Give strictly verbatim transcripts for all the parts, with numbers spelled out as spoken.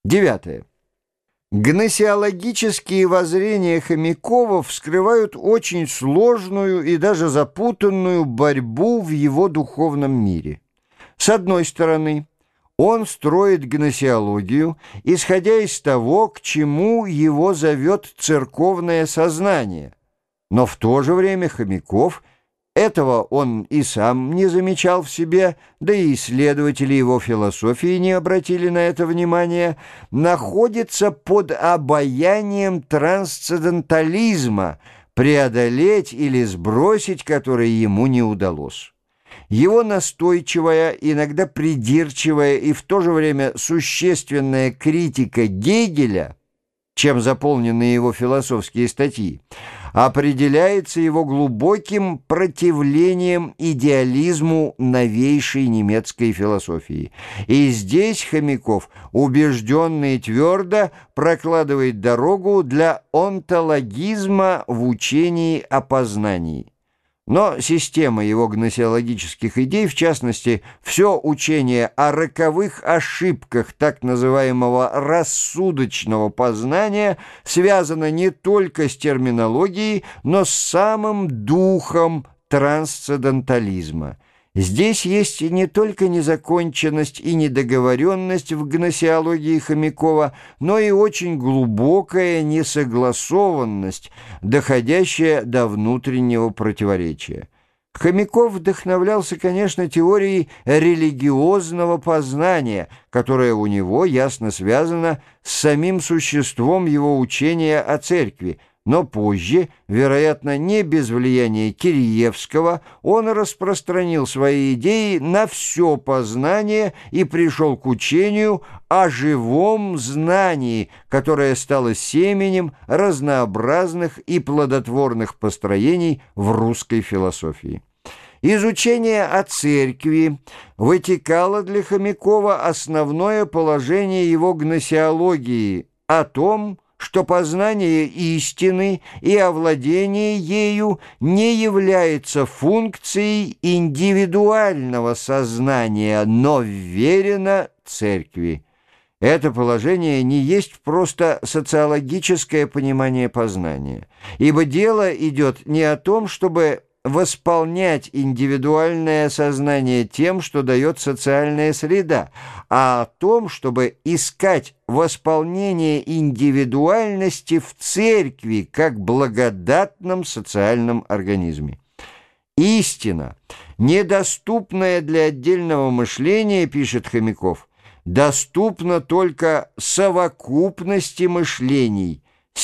Девятое. Гносеологические воззрения Хомякова вскрывают очень сложную и даже запутанную борьбу в его духовном мире. С одной стороны, он строит гносеологию, исходя из того, к чему его зовет церковное сознание. Но в то же время Хомяков, этого он и сам не замечал в себе, да и исследователи его философии не обратили на это внимания, находится под обаянием трансцендентализма, преодолеть или сбросить который ему не удалось. Его настойчивая, иногда придирчивая и в то же время существенная критика Гегеля, чем заполнены его философские статьи, определяется его глубоким противлением идеализму новейшей немецкой философии. И здесь Хомяков убежденно и твердо прокладывает дорогу для онтологизма в учении о познании. Но система его гносеологических идей, в частности, все учение о роковых ошибках так называемого рассудочного познания, связано не только с терминологией, но с самым духом трансцендентализма. Здесь есть не только незаконченность и недоговоренность в гносеологии Хомякова, но и очень глубокая несогласованность, доходящая до внутреннего противоречия. Хомяков вдохновлялся, конечно, теорией религиозного познания, которая у него ясно связана с самим существом его учения о церкви, но позже, вероятно, не без влияния Киреевского, он распространил свои идеи на все познание и пришел к учению о живом знании, которое стало семенем разнообразных и плодотворных построений в русской философии. Изучение о церкви вытекало для Хомякова основное положение его гносеологии о том, что познание истины и овладение ею не является функцией индивидуального сознания, но вверено церкви. Это положение не есть просто социологическое понимание познания, ибо дело идет не о том, чтобы восполнять индивидуальное сознание тем, что дает социальная среда, а о том, чтобы искать восполнение индивидуальности в церкви как благодатном социальном организме. Истина, недоступная для отдельного мышления, пишет Хомяков, доступна только совокупности мышлений,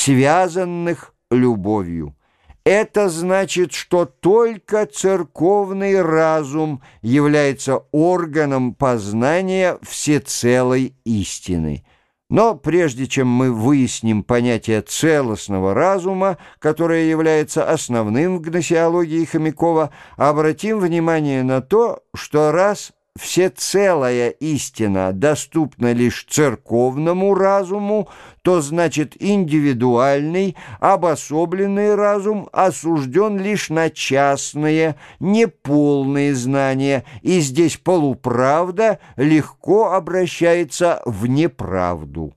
связанных любовью. Это значит, что только церковный разум является органом познания всецелой истины. Но прежде чем мы выясним понятие целостного разума, которое является основным в гносеологии Хомякова, обратим внимание на то, что раз всецелая истина доступна лишь церковному разуму, то значит индивидуальный, обособленный разум осужден лишь на частные, неполные знания, и здесь полуправда легко обращается в неправду.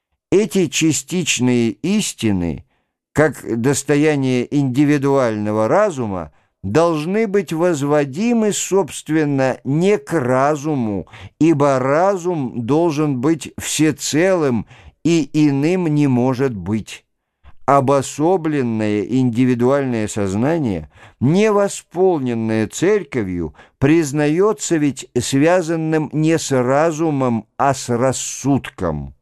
Эти частичные истины, как достояние индивидуального разума, должны быть возводимы, собственно, не к разуму, ибо разум должен быть всецелым и иным не может быть. Обособленное индивидуальное сознание, не восполненное церковью, признается ведь связанным не с разумом, а с рассудком.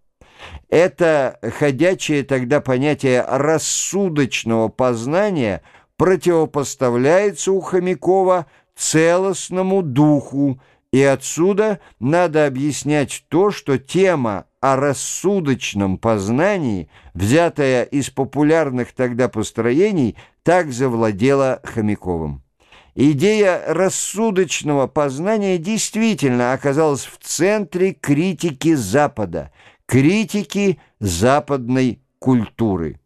Это ходячее тогда понятие рассудочного познания – противопоставляется у Хомякова целостному духу, и отсюда надо объяснять то, что тема о рассудочном познании, взятая из популярных тогда построений, так завладела Хомяковым. Идея рассудочного познания действительно оказалась в центре критики Запада, критики западной культуры.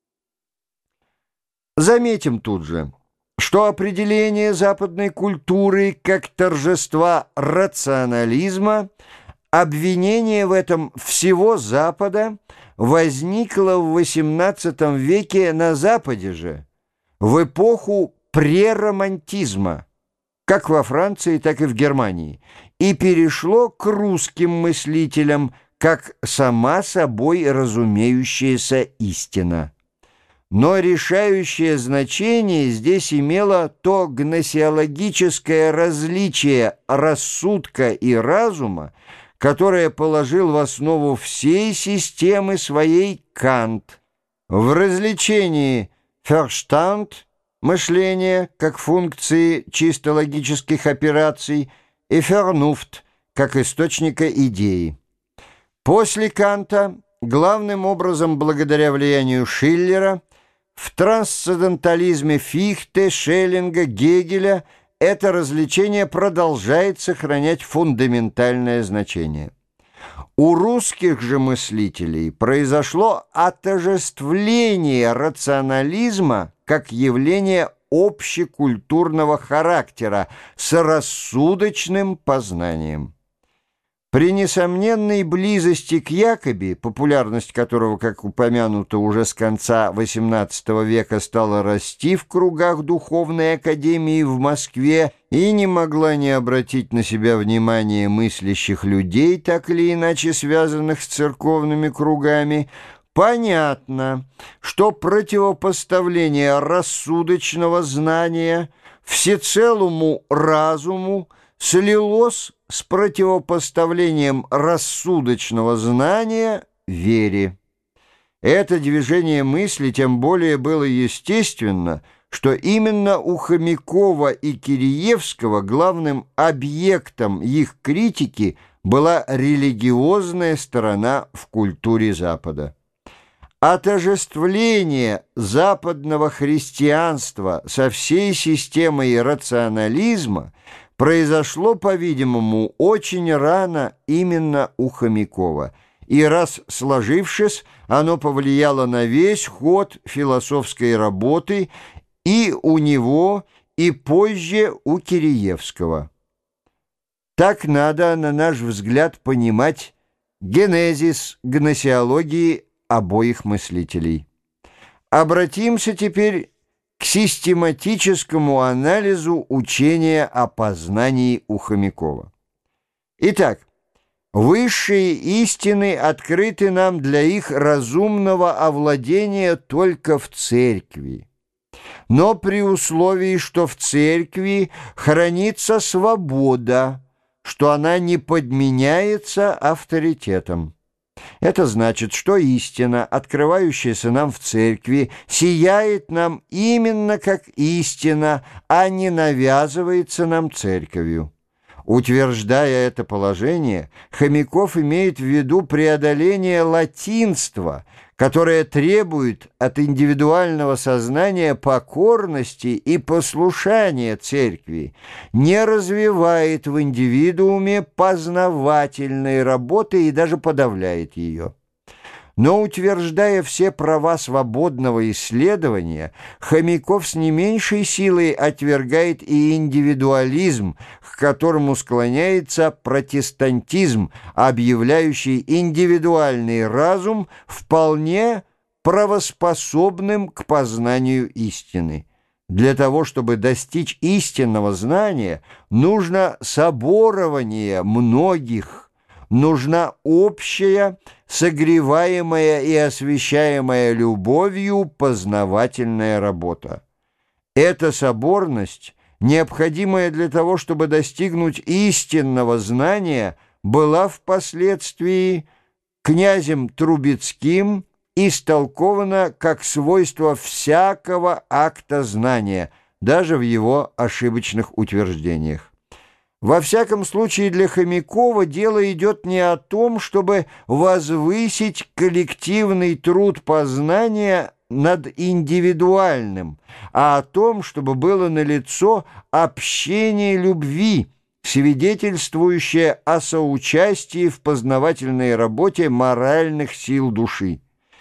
Заметим тут же, что определение западной культуры как торжества рационализма Обвинение в этом всего Запада возникло в восемнадцатом веке на Западе же, в эпоху преромантизма, как во Франции, так и в Германии, и перешло к русским мыслителям, как сама собой разумеющаяся истина. Но решающее значение здесь имело то гносеологическое различие рассудка и разума, которое положил в основу всей системы своей Кант. В развлечении «Verstand» — мышление как функции чисто логических операций и «Vernunft» как источника идеи. После Канта, главным образом благодаря влиянию Шиллера, в трансцендентализме Фихте, Шеллинга, Гегеля это развлечение продолжает сохранять фундаментальное значение. У русских же мыслителей произошло отождествление рационализма как явление общекультурного характера с рассудочным познанием. При несомненной близости к Якоби, популярность которого, как упомянуто, уже с конца восемнадцатого века стала расти в кругах духовной академии в Москве и не могла не обратить на себя внимание мыслящих людей, так или иначе связанных с церковными кругами, понятно, что противопоставление рассудочного знания всецелому разуму слилось с противопоставлением рассудочного знания вере. Это движение мысли тем более было естественно, что именно у Хомякова и Киреевского главным объектом их критики была религиозная сторона в культуре Запада. Отождествление западного христианства со всей системой рационализма произошло, по-видимому, очень рано именно у Хомякова, и раз сложившись, оно повлияло на весь ход философской работы и у него, и позже у Киреевского. Так надо, на наш взгляд, понимать генезис гносеологии обоих мыслителей. Обратимся теперь к систематическому анализу учения о познании у Хомякова. Итак, высшие истины открыты нам для их разумного овладения только в церкви, но при условии, что в церкви хранится свобода, что она не подменяется авторитетом. Это значит, что истина, открывающаяся нам в церкви, сияет нам именно как истина, а не навязывается нам церковью. Утверждая это положение, Хомяков имеет в виду преодоление латинства, которое требует от индивидуального сознания покорности и послушания церкви, не развивает в индивидууме познавательной работы и даже подавляет ее. Но, утверждая все права свободного исследования, Хомяков с не меньшей силой отвергает и индивидуализм, к которому склоняется протестантизм, объявляющий индивидуальный разум вполне правоспособным к познанию истины. Для того, чтобы достичь истинного знания, нужно соборование многих, нужна общая, согреваемая и освещаемая любовью познавательная работа. Эта соборность, необходимая для того, чтобы достигнуть истинного знания, была впоследствии князем Трубецким истолкована как свойство всякого акта знания, даже в его ошибочных утверждениях. Во всяком случае, для Хомякова дело идет не о том, чтобы возвысить коллективный труд познания над индивидуальным, а о том, чтобы было налицо общение любви, свидетельствующее о соучастии в познавательной работе моральных сил души.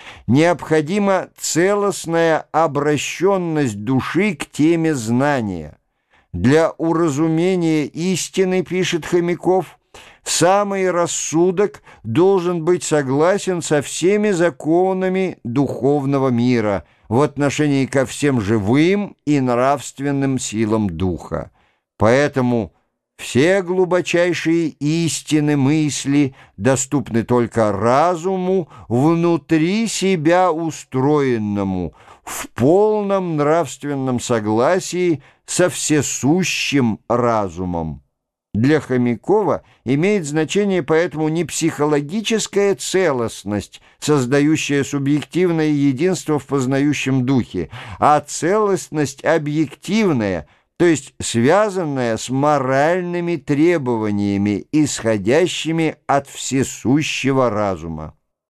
Необходима целостная обращенность души к теме знания. Для уразумения истины, пишет Хомяков, Самый рассудок должен быть согласен со всеми законами духовного мира в отношении ко всем живым и нравственным силам духа. Поэтому все глубочайшие истины мысли доступны только разуму, внутри себя устроенному, в полном нравственном согласии со всесущим разумом. Для Хомякова имеет значение поэтому не психологическая целостность, создающая субъективное единство в познающем духе, а целостность объективная, то есть связанная с моральными требованиями, исходящими от всесущего разума.